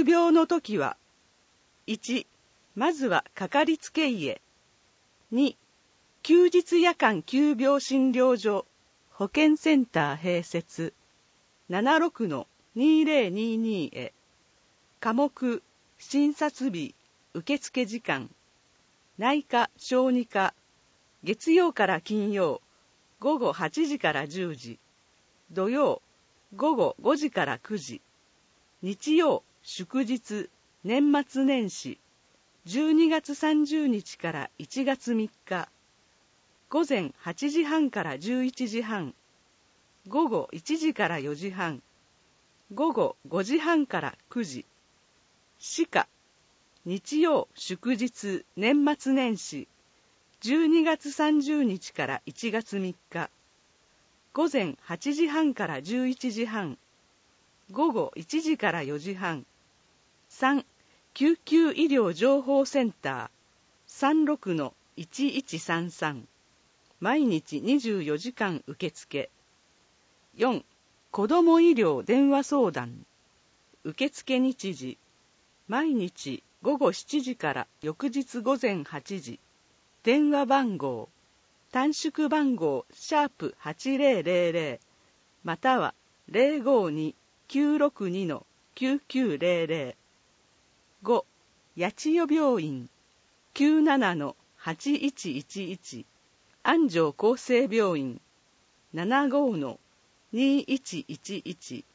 急病の時は、1、まずはかかりつけ医へ。2、休日夜間急病診療所、保健センター併設、76-2022へ。科目、診察日、受付時間、内科・小児科、月曜から金曜、午後8時から10時、土曜、午後5時から9時、日曜、祝日、年末年始、12月30日から1月3日、午前8時半から11時半、午後1時から4時半、午後5時半から9時、歯科、日曜、祝日、年末年始、12月30日から1月3日、午前8時半から11時半、午後1時から4時半。3、救急医療情報センター 36-1133。毎日24時間受付。4、子ども医療電話相談。受付日時。毎日午後7時から翌日午前8時。電話番号。短縮番号#8000または052-962-9900。5、八千代病院 97-8111 安城厚生病院 75-2111